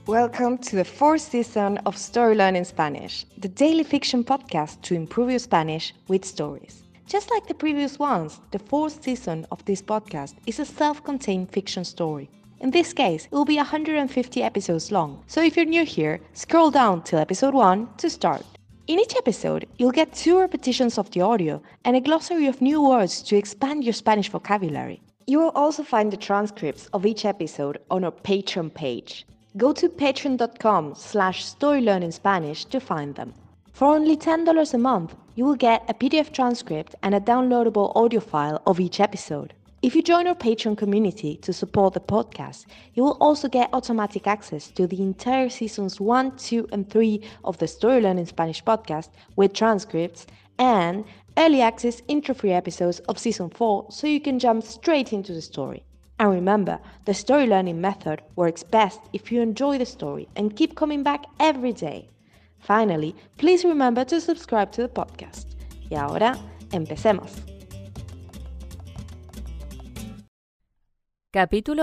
Welcome to the fourth season of Story Learning Spanish, the daily fiction podcast to improve your Spanish with stories. Just like the previous ones, the fourth season of this podcast is a self-contained fiction story. In this case, it will be 150 episodes long, so if you're new here, scroll down till episode 1 to start. In each episode, you'll get 2 repetitions of the audio and a glossary of new words to expand your Spanish vocabulary. You will also find the transcripts of each episode on our Patreon page. Go to patreon.com/storylearningspanish to find them. For only $10 a month, you will get a PDF transcript and a downloadable audio file of each episode. If you join our Patreon community to support the podcast, you will also get automatic access to the entire seasons 1, 2, and 3 of the Story Learning Spanish podcast with transcripts and early access intro-free episodes of season 4 so you can jump straight into the story. And remember, the story learning method works best if you enjoy the story and keep coming back every day. Finally, please remember to subscribe to the podcast. Y ahora, empecemos. Capítulo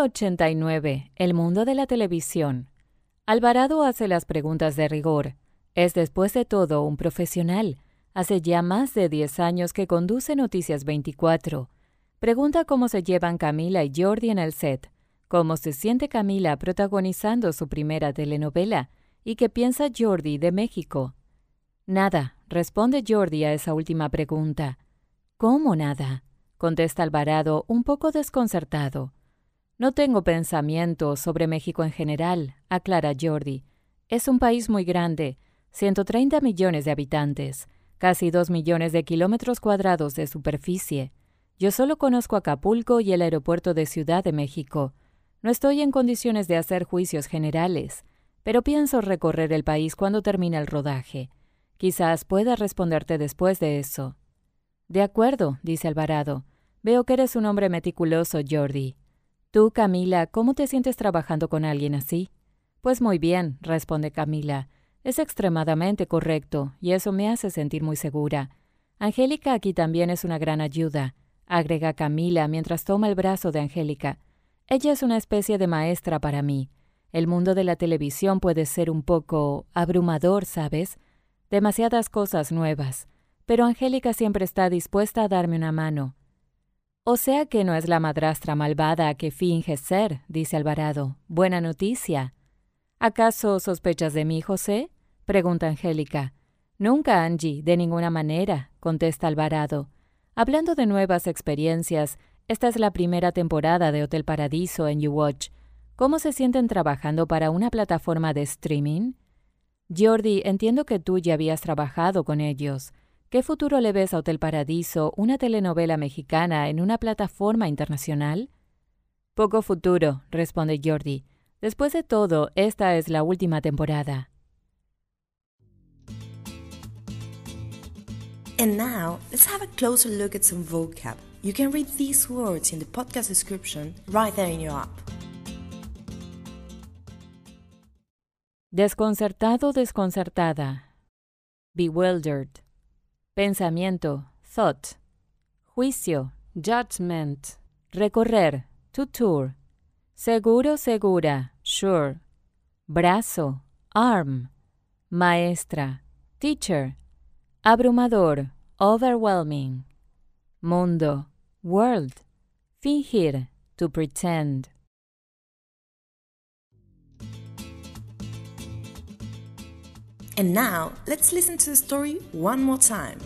89. El mundo de la televisión. Alvarado hace las preguntas de rigor. Es después de todo un profesional. Hace ya más de 10 años que conduce Noticias 24. Pregunta cómo se llevan Camila y Jordi en el set, cómo se siente Camila protagonizando su primera telenovela y qué piensa Jordi de México. Nada, responde Jordi a esa última pregunta. ¿Cómo nada?, contesta Alvarado un poco desconcertado. No tengo pensamientos sobre México en general, aclara Jordi. Es un país muy grande, 130 millones de habitantes, casi 2 millones de kilómetros cuadrados de superficie. Yo solo conozco Acapulco y el aeropuerto de Ciudad de México. No estoy en condiciones de hacer juicios generales, pero pienso recorrer el país cuando termine el rodaje. Quizás pueda responderte después de eso. De acuerdo, dice Alvarado. Veo que eres un hombre meticuloso, Jordi. Tú, Camila, ¿cómo te sientes trabajando con alguien así? Pues muy bien, responde Camila. Es extremadamente correcto, y eso me hace sentir muy segura. Angélica aquí también es una gran ayuda, agrega Camila mientras toma el brazo de Angélica. Ella es una especie de maestra para mí. El mundo de la televisión puede ser un poco abrumador, ¿sabes? Demasiadas cosas nuevas. Pero Angélica siempre está dispuesta a darme una mano. O sea que no es la madrastra malvada que finge ser, dice Alvarado. Buena noticia. ¿Acaso sospechas de mí, José?, pregunta Angélica. Nunca, Angie, de ninguna manera, contesta Alvarado. Hablando de nuevas experiencias, esta es la primera temporada de Hotel Paradiso en YouWatch. ¿Cómo se sienten trabajando para una plataforma de streaming? Jordi, entiendo que tú ya habías trabajado con ellos. ¿Qué futuro le ves a Hotel Paradiso, una telenovela mexicana en una plataforma internacional? Poco futuro, responde Jordi. Después de todo, esta es la última temporada. And now, let's have a closer look at some vocab. You can read these words in the podcast description right there in your app. Desconcertado, desconcertada. Bewildered. Pensamiento, thought. Juicio, judgment. Recorrer, to tour. Seguro, segura, sure. Brazo, arm. Maestra, teacher. Abrumador, overwhelming. Mundo, world. Fingir, to pretend. And now, let's listen to the story one more time.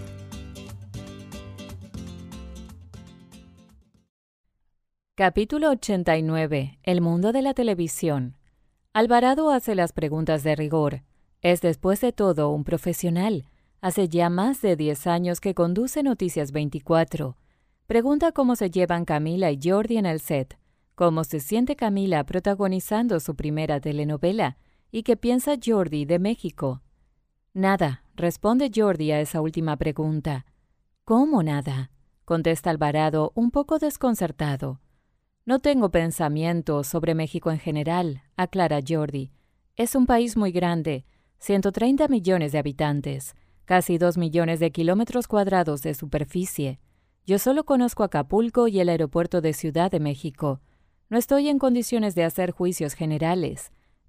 Capítulo 89. El mundo de la televisión. Alvarado hace las preguntas de rigor. Es después de todo un profesional. Hace ya más de 10 años que conduce Noticias 24. Pregunta cómo se llevan Camila y Jordi en el set, cómo se siente Camila protagonizando su primera telenovela y qué piensa Jordi de México. Nada, responde Jordi a esa última pregunta. ¿Cómo nada?, contesta Alvarado un poco desconcertado. No tengo pensamientos sobre México en general, aclara Jordi. Es un país muy grande, 130 millones de habitantes, casi 2 millones de kilómetros cuadrados de superficie. Yo solo conozco Acapulco y el aeropuerto de Ciudad de México. No estoy en condiciones de hacer juicios generales,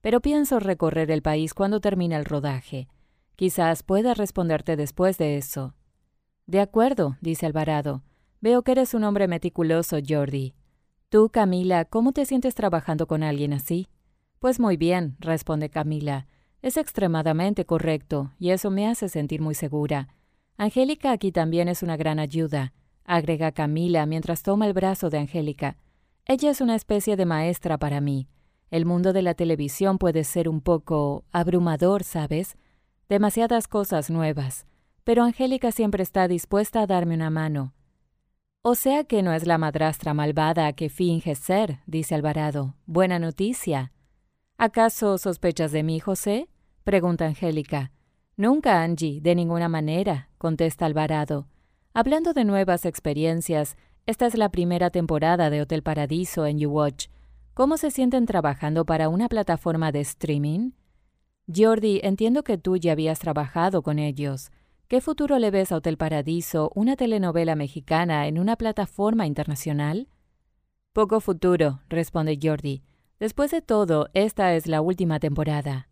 pero pienso recorrer el país cuando termine el rodaje. Quizás pueda responderte después de eso. De acuerdo, dice Alvarado. Veo que eres un hombre meticuloso, Jordi. Tú, Camila, ¿cómo te sientes trabajando con alguien así? Pues muy bien, responde Camila. Es extremadamente correcto, y eso me hace sentir muy segura. Angélica aquí también es una gran ayuda, agrega Camila mientras toma el brazo de Angélica. Ella es una especie de maestra para mí. El mundo de la televisión puede ser un poco abrumador, ¿sabes? Demasiadas cosas nuevas. Pero Angélica siempre está dispuesta a darme una mano. O sea que no es la madrastra malvada que finge ser, dice Alvarado. Buena noticia. ¿Acaso sospechas de mí, José? Pregunta Angélica. Nunca, Angie, de ninguna manera, contesta Alvarado. Hablando de nuevas experiencias, esta es la primera temporada de Hotel Paradiso en YouWatch. ¿Cómo se sienten trabajando para una plataforma de streaming? Jordi, entiendo que tú ya habías trabajado con ellos. ¿Qué futuro le ves a Hotel Paradiso, una telenovela mexicana en una plataforma internacional? Poco futuro, responde Jordi. Después de todo, esta es la última temporada.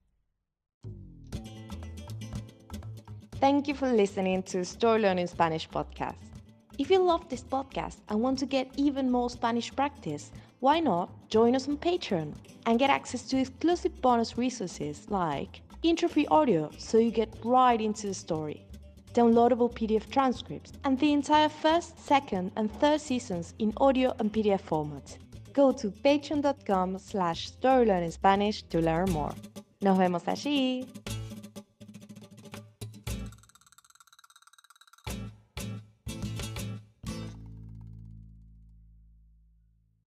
Thank you for listening to Story Learning Spanish podcast. If you love this podcast and want to get even more Spanish practice, why not join us on Patreon and get access to exclusive bonus resources like intro-free audio so you get right into the story, downloadable PDF transcripts, and the entire first, second, and third seasons in audio and PDF format. Go to patreon.com/storylearningspanish to learn more. Nos vemos allí!